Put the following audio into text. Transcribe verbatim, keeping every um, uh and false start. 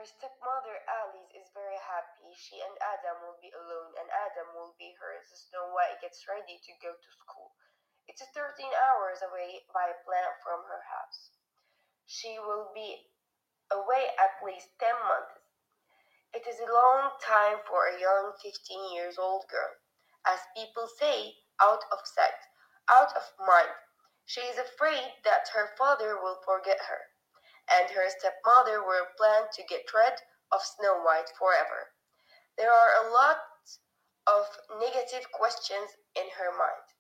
Her stepmother Alice is very happy. She and Adam will be alone, and Adam will be hers as Snow White gets ready to go to school. It's thirteen hours away by plane from her house. She will be away at least ten months. It is a long time for a young fifteen years old girl. As people say, out of sight, out of mind. She is afraid that her father will forget her, and her stepmother will plan to get rid of Snow White forever. There are a lot of negative questions in her mind.